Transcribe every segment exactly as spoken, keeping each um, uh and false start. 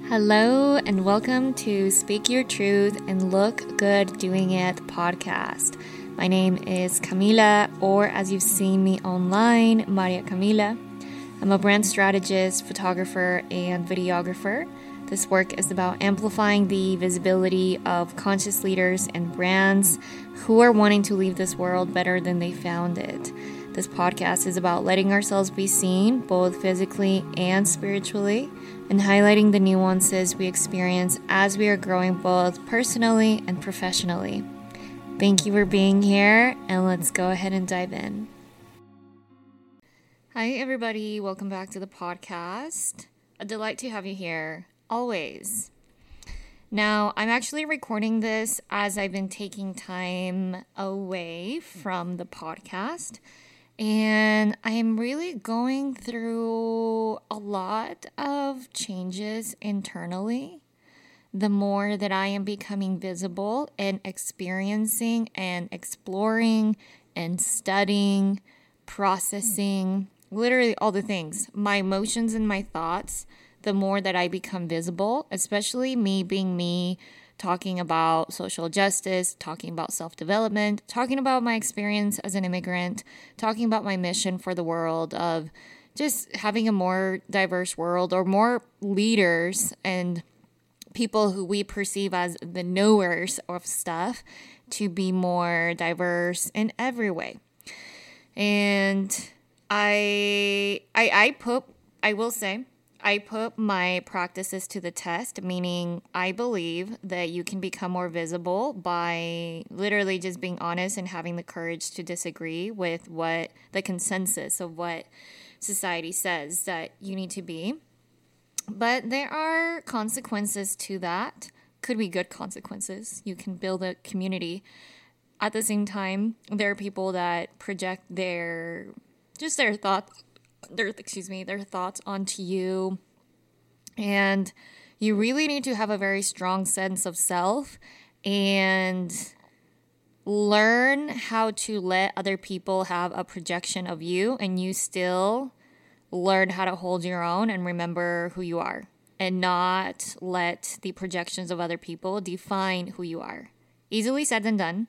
Hello and welcome to Speak Your Truth and Look Good Doing It podcast. My name is Camila, or as you've seen me online, Maria Camila. I'm a brand strategist, photographer, and videographer. This work is about amplifying the visibility of conscious leaders and brands who are wanting to leave this world better than they found it. This podcast is about letting ourselves be seen, both physically and spiritually, and highlighting the nuances we experience as we are growing both personally and professionally. Thank you for being here, and let's go ahead and dive in. Hi, everybody. Welcome back to the podcast. A delight to have you here, always. Now, I'm actually recording this as I've been taking time away from the podcast. And I am really going through a lot of changes internally. The more that I am becoming visible and experiencing and exploring and studying, processing, literally all the things, my emotions and my thoughts, the more that I become visible, especially me being me, talking about social justice, talking about self-development, talking about my experience as an immigrant, talking about my mission for the world of just having a more diverse world or more leaders and people who we perceive as the knowers of stuff to be more diverse in every way. And I, I, I put, I will say, I put my practices to the test, meaning I believe that you can become more visible by literally just being honest and having the courage to disagree with what the consensus of what society says that you need to be. But there are consequences to that. Could be good consequences. You can build a community. At the same time, there are people that project their, just their thoughts their excuse me their thoughts onto you, and you really need to have a very strong sense of self and learn how to let other people have a projection of you, and you still learn how to hold your own and remember who you are and not let the projections of other people define who you are. Easily said than done.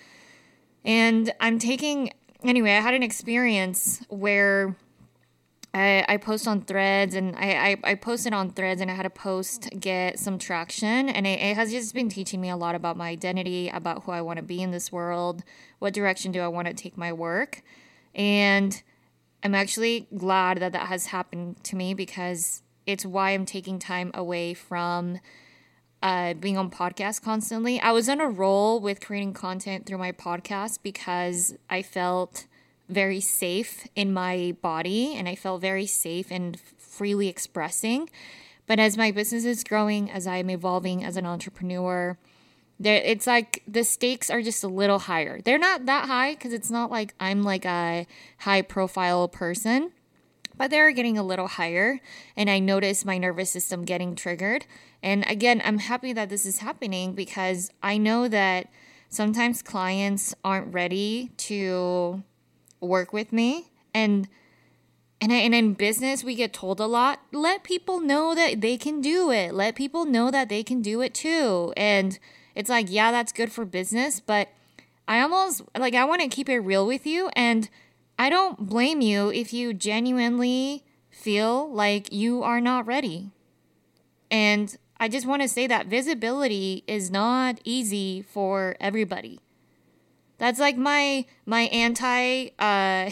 And I'm taking anyway I had an experience where I, I post on Threads, and I, I, I posted on Threads, and I had a post get some traction, and it, it has just been teaching me a lot about my identity, about who I want to be in this world, what direction do I want to take my work, and I'm actually glad that that has happened to me because it's why I'm taking time away from uh, being on podcasts constantly. I was on a roll with creating content through my podcast because I felt very safe in my body, and I felt very safe and freely expressing. But as my business is growing, as I'm evolving as an entrepreneur, there it's like the stakes are just a little higher. They're not that high because it's not like I'm like a high profile person, but they're getting a little higher, and I notice my nervous system getting triggered. And again, I'm happy that this is happening because I know that sometimes clients aren't ready to work with me, and and, I, and in business we get told a lot, let people know that they can do it, let people know that they can do it too. And it's like, yeah, that's good for business, but I almost like I want to keep it real with you, and I don't blame you if you genuinely feel like you are not ready. And I just want to say that visibility is not easy for everybody. That's like my my anti, uh,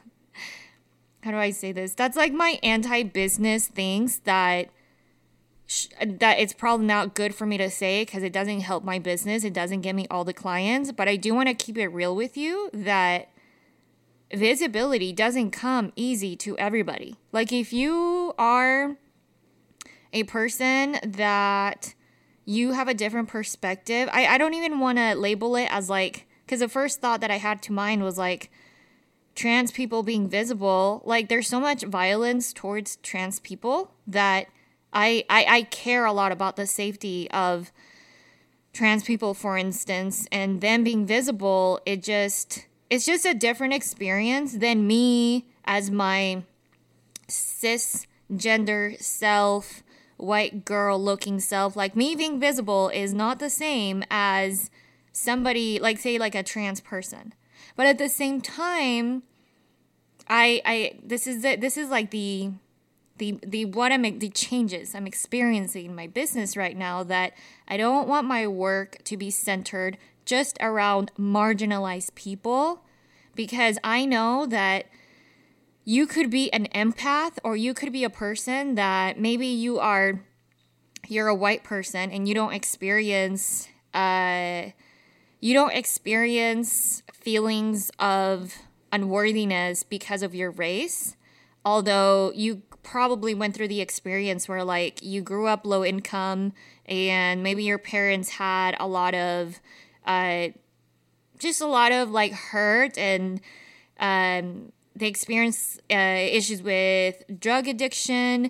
how do I say this? That's like my anti-business things that sh- that it's probably not good for me to say because it doesn't help my business. It doesn't get me all the clients. But I do want to keep it real with you that visibility doesn't come easy to everybody. Like if you are a person that you have a different perspective, I, I don't even want to label it as like, because the first thought that I had to mind was like trans people being visible. Like there's so much violence towards trans people that I, I I care a lot about the safety of trans people, for instance, and them being visible. It just it's just a different experience than me as my cisgender self white girl looking self. Like, me being visible is not the same as somebody, like, say, like a trans person. But at the same time, I, I, this is the, this is like the, the, the, what I'm, the changes I'm experiencing in my business right now, that I don't want my work to be centered just around marginalized people, because I know that you could be an empath, or you could be a person that maybe you are, you're a white person and you don't experience, uh, you don't experience feelings of unworthiness because of your race. Although you probably went through the experience where, like, you grew up low income and maybe your parents had a lot of, uh, just a lot of like hurt, and, um, they experience uh, issues with drug addiction,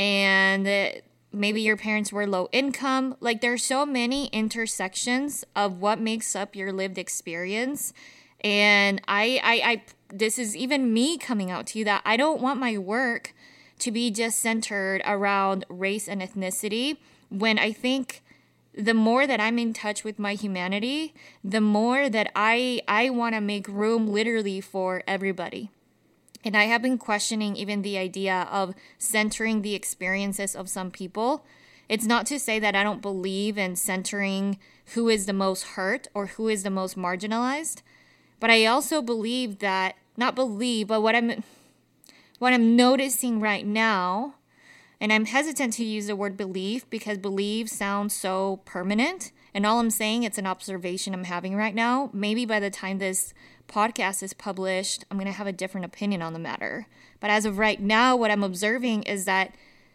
and maybe your parents were low income. Like, there's so many intersections of what makes up your lived experience. And I, I, I, this is even me coming out to you that I don't want my work to be just centered around race and ethnicity, when I think the more that I'm in touch with my humanity, the more that I, I want to make room literally for everybody. And I have been questioning even the idea of centering the experiences of some people. It's not to say that I don't believe in centering who is the most hurt or who is the most marginalized, but I also believe that, not believe, but what I'm, what I'm noticing right now, and I'm hesitant to use the word belief because believe sounds so permanent, and all I'm saying, it's an observation I'm having right now. Maybe by the time this podcast is published, I'm going to have a different opinion on the matter. But as of right now, what I'm observing is that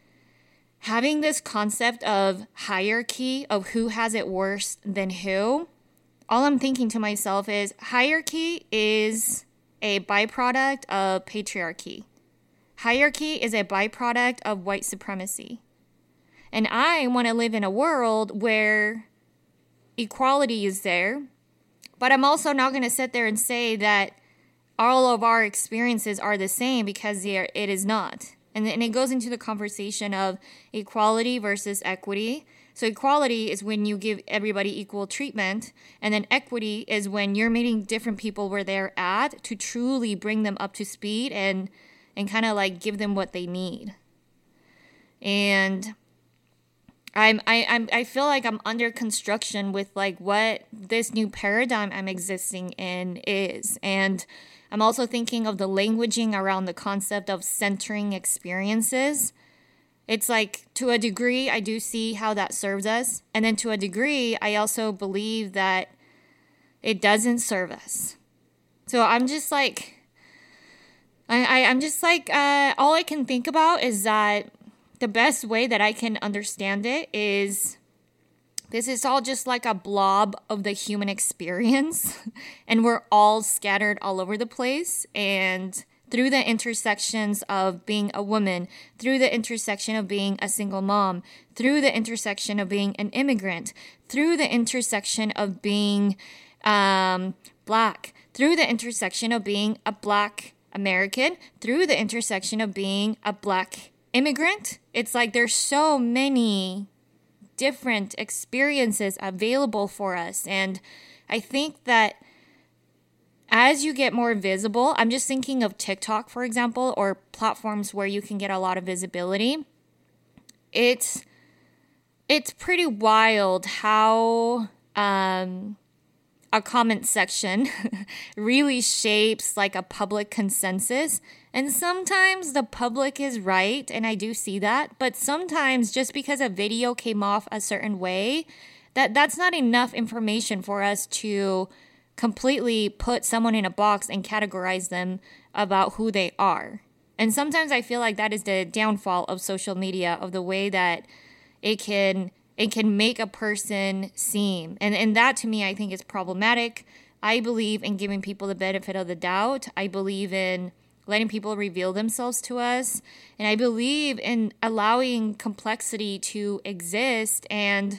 having this concept of hierarchy of who has it worse than who, all I'm thinking to myself is hierarchy is a byproduct of patriarchy. Hierarchy is a byproduct of white supremacy. And I want to live in a world where equality is there, but I'm also not going to sit there and say that all of our experiences are the same, because it is not. And then it goes into the conversation of equality versus equity. So equality is when you give everybody equal treatment, and then equity is when you're meeting different people where they're at to truly bring them up to speed and and kind of like give them what they need. And I'm I I'm I feel like I'm under construction with like what this new paradigm I'm existing in is. And I'm also thinking of the languaging around the concept of centering experiences. It's like, to a degree, I do see how that serves us. And then to a degree, I also believe that it doesn't serve us. So I'm just like, I, I, I'm just like, uh, all I can think about is that the best way that I can understand it is this is all just like a blob of the human experience. And we're all scattered all over the place. And through the intersections of being a woman, through the intersection of being a single mom, through the intersection of being an immigrant, through the intersection of being um, Black, through the intersection of being a Black American, through the intersection of being a Black immigrant. It's like there's so many different experiences available for us. And I think that as you get more visible, I'm just thinking of TikTok, for example, or platforms where you can get a lot of visibility. It's it's pretty wild how um, a comment section really shapes like a public consensus. And sometimes the public is right, and I do see that. But sometimes just because a video came off a certain way, that that's not enough information for us to completely put someone in a box and categorize them about who they are. And sometimes I feel like that is the downfall of social media, of the way that it can it can make a person seem. And and that to me I think is problematic. I believe in giving people the benefit of the doubt. I believe in letting people reveal themselves to us. And I believe in allowing complexity to exist. And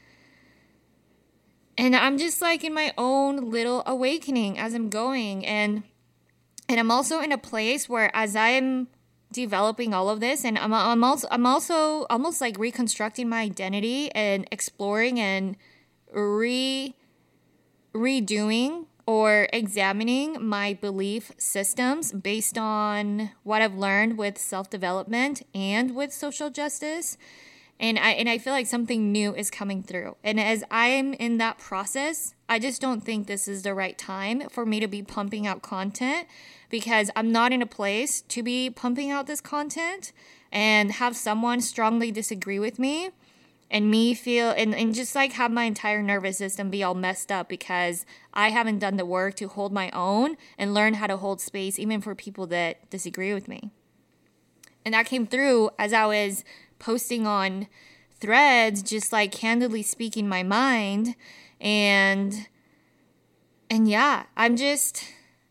And I'm just like in my own little awakening as I'm going. And and I'm also in a place where as I'm developing all of this, and I'm I'm also I'm also almost like reconstructing my identity and exploring and re redoing or examining my belief systems based on what I've learned with self-development and with social justice. And I and I feel like something new is coming through. And as I'm in that process, I just don't think this is the right time for me to be pumping out content, because I'm not in a place to be pumping out this content and have someone strongly disagree with me and me feel and, and just like have my entire nervous system be all messed up because I haven't done the work to hold my own and learn how to hold space even for people that disagree with me. And that came through as I was posting on Threads, just like candidly speaking my mind. And and yeah, I'm just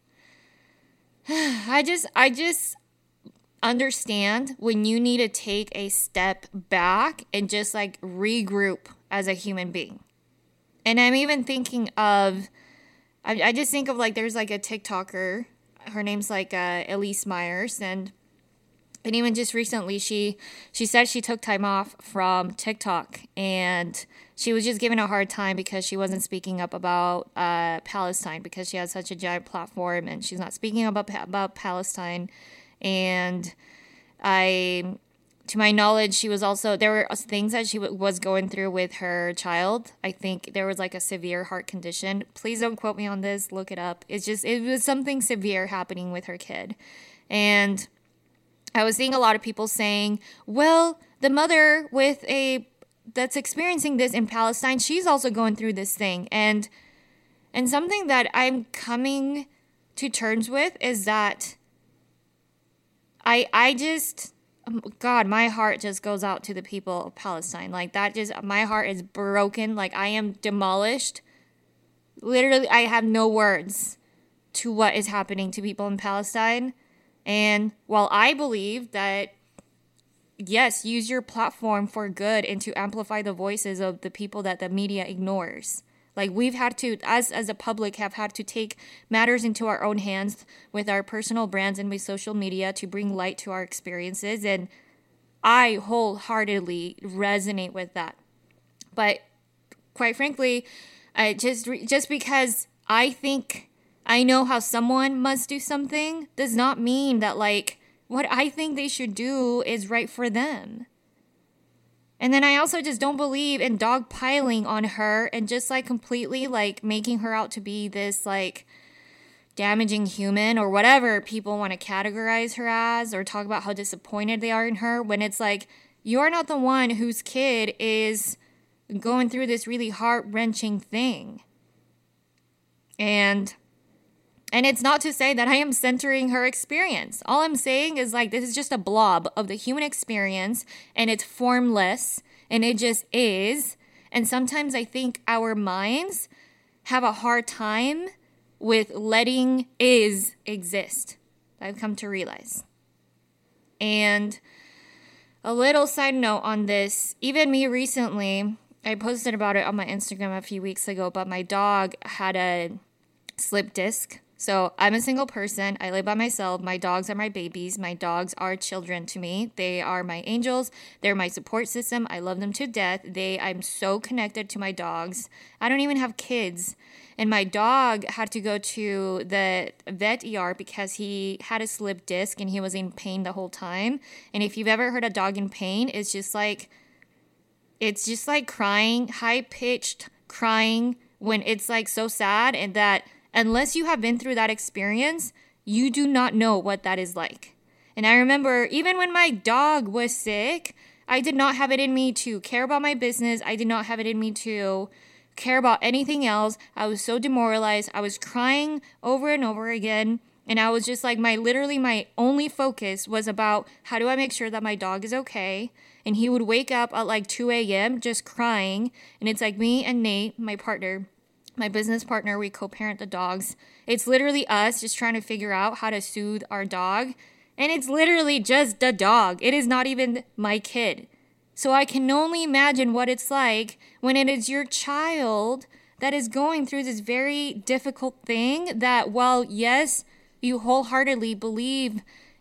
I just I just understand when you need to take a step back and just like regroup as a human being. And I'm even thinking of, I, I just think of like, there's like a TikToker, her name's like uh, Elise Myers, and and even just recently she she said she took time off from TikTok, and she was just given a hard time because she wasn't speaking up about uh, Palestine, because she has such a giant platform and she's not speaking about about Palestine. And I, to my knowledge, she was also, there were things that she w- was going through with her child. I think there was like a severe heart condition. Please don't quote me on this. Look it up. It's just, it was something severe happening with her kid. And I was seeing a lot of people saying, well, the mother with a, that's experiencing this in Palestine, she's also going through this thing. And, and something that I'm coming to terms with is that I I just, God, my heart just goes out to the people of Palestine. Like that just, my heart is broken. Like I am demolished. Literally, I have no words to what is happening to people in Palestine. And while I believe that, yes, use your platform for good and to amplify the voices of the people that the media ignores. Like we've had to, as as a public, have had to take matters into our own hands with our personal brands and with social media to bring light to our experiences. And I wholeheartedly resonate with that. But quite frankly, I just just because I think I know how someone must do something does not mean that like what I think they should do is right for them. And then I also just don't believe in dogpiling on her and just like completely like making her out to be this like damaging human or whatever people want to categorize her as, or talk about how disappointed they are in her, when it's like, you're not the one whose kid is going through this really heart-wrenching thing. And and it's not to say that I am centering her experience. All I'm saying is like, this is just a blob of the human experience, and it's formless, and it just is. And sometimes I think our minds have a hard time with letting is exist. I've come to realize. And a little side note on this, even me recently, I posted about it on my Instagram a few weeks ago, but my dog had a slip disc. So I'm a single person. I live by myself. My dogs are my babies. My dogs are children to me. They are my angels. They're my support system. I love them to death. They, I'm so connected to my dogs. I don't even have kids. And my dog had to go to the vet E R because he had a slip disc and he was in pain the whole time. And if you've ever heard a dog in pain, it's just like, it's just like crying, high-pitched crying when it's like so sad, and that unless you have been through that experience, you do not know what that is like. And I remember even when my dog was sick, I did not have it in me to care about my business. I did not have it in me to care about anything else. I was so demoralized. I was crying over and over again. And I was just like, my literally my only focus was about how do I make sure that my dog is okay? And he would wake up at like two a.m. just crying. And it's like me and Nate, my partner, my business partner, we co-parent the dogs. It's literally us just trying to figure out how to soothe our dog. And it's literally just the dog. It is not even my kid. So I can only imagine what it's like when it is your child that is going through this very difficult thing that, while yes, you wholeheartedly believe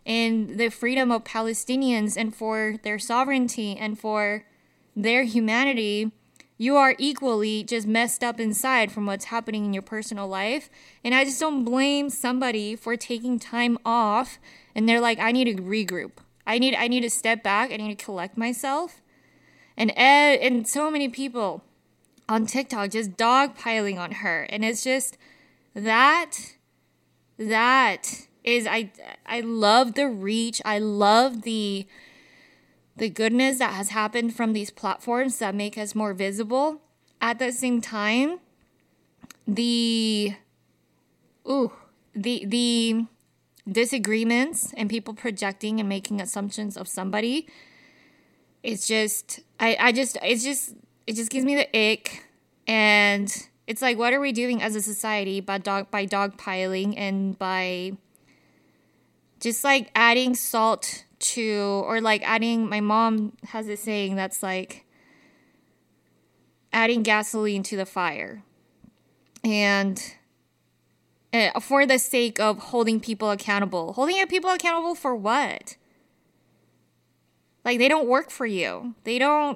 in the freedom of Palestinians and for their sovereignty and for their humanity, you are equally just messed up inside from what's happening in your personal life. And I just don't blame somebody for taking time off and they're like, I need to regroup. I need I need to step back. I need to collect myself. And ed, and so many people on TikTok just dogpiling on her. And it's just that, that is, I, I love the reach. I love the, the goodness that has happened from these platforms that make us more visible. At the same time, the, ooh, the, the disagreements and people projecting and making assumptions of somebody, it's just, I, I just, it's just, it just gives me the ick. And it's like, what are we doing as a society by dog, by dogpiling and by just like adding salt to, or like adding, my mom has a saying that's like adding gasoline to the fire. And uh, for the sake of holding people accountable. Holding people accountable for what? Like, they don't work for you. They don't.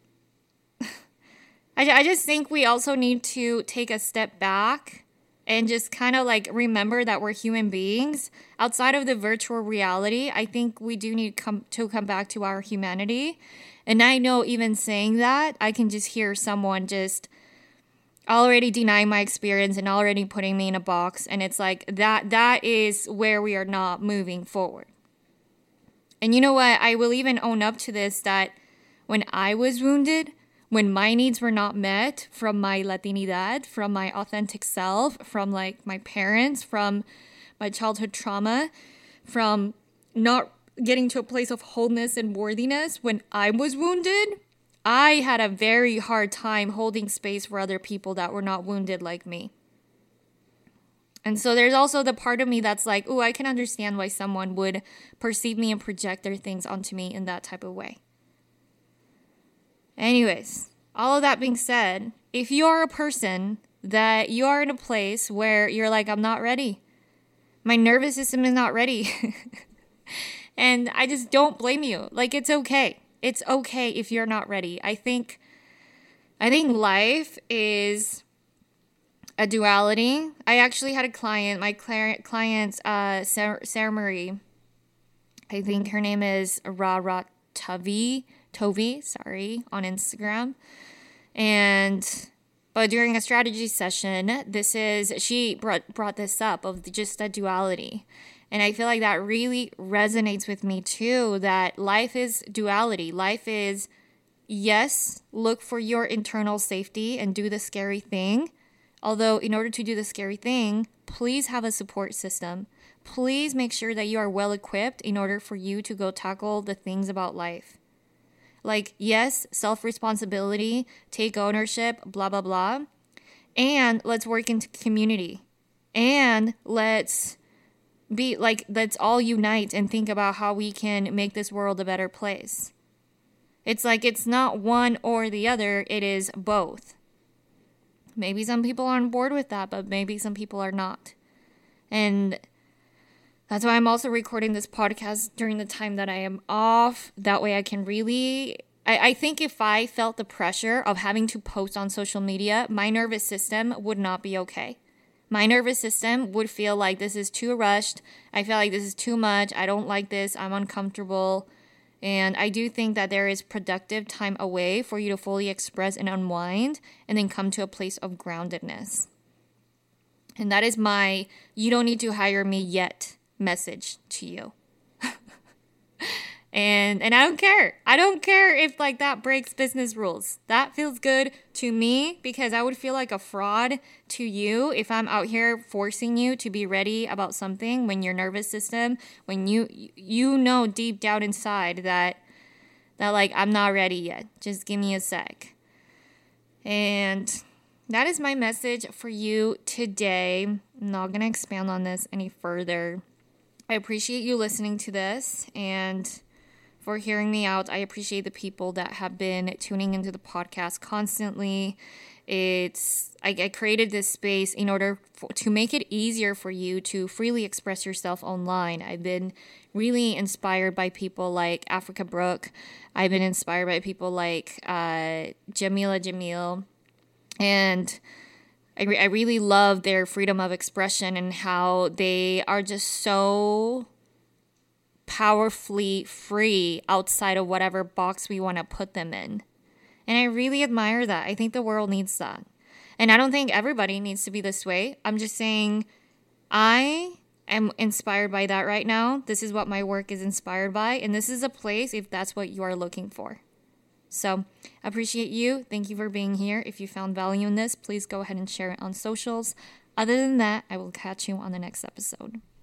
I, I just think we also need to take a step back and just kind of like remember that we're human beings. Outside of the virtual reality, I think we do need come, to come back to our humanity. And I know even saying that, I can just hear someone just already denying my experience and already putting me in a box. And it's like, that that is where we are not moving forward. And you know what? I will even own up to this, that when I was wounded, when my needs were not met from my Latinidad, from my authentic self, from like my parents, from my childhood trauma, from not getting to a place of wholeness and worthiness, when I was wounded, I had a very hard time holding space for other people that were not wounded like me. And so there's also the part of me that's like, oh, I can understand why someone would perceive me and project their things onto me in that type of way. Anyways, all of that being said, if you are a person that you are in a place where you're like, I'm not ready. My nervous system is not ready. And I just don't blame you. Like, it's okay. It's okay if you're not ready. I think, I think life is a duality. I actually had a client, my client, uh, Sarah, Sarah Marie. I think her name is Ra Ra Tavi. Tovi, sorry, on Instagram. And, but during a strategy session, this is, she brought, brought this up of the, just the duality. And I feel like that really resonates with me too, that life is duality. Life is, yes, look for your internal safety and do the scary thing. Although in order to do the scary thing, please have a support system. Please make sure that you are well equipped in order for you to go tackle the things about life. Like, yes, self-responsibility, take ownership, blah, blah, blah. And let's work into community. And let's be like, let's all unite and think about how we can make this world a better place. It's like, it's not one or the other, it is both. Maybe some people are on board with that, but maybe some people are not. And that's why I'm also recording this podcast during the time that I am off. That way I can really, I, I think if I felt the pressure of having to post on social media, my nervous system would not be okay. My nervous system would feel like this is too rushed. I feel like this is too much. I don't like this. I'm uncomfortable. And I do think that there is productive time away for you to fully express and unwind and then come to a place of groundedness. And that is my, you don't need to hire me yet message to you. and and I don't care. I don't care if like that breaks business rules. That feels good to me because I would feel like a fraud to you if I'm out here forcing you to be ready about something when your nervous system, when you you know deep down inside that that like I'm not ready yet. Just give me a sec. And that is my message for you today. I'm not going to expand on this any further. I appreciate you listening to this and for hearing me out. I appreciate the people that have been tuning into the podcast constantly It's I, I created this space in order for, to make it easier for you to freely express yourself online. I've been really inspired by people like Africa Brooke. I've been inspired by people like uh, Jamila Jamil. And I, re- I really love their freedom of expression and how they are just so powerfully free outside of whatever box we want to put them in. And I really admire that. I think the world needs that. And I don't think everybody needs to be this way. I'm just saying I am inspired by that right now. This is what my work is inspired by. And this is a place if that's what you are looking for. So I appreciate you. Thank you for being here. If you found value in this, please go ahead and share it on socials. Other than that, I will catch you on the next episode.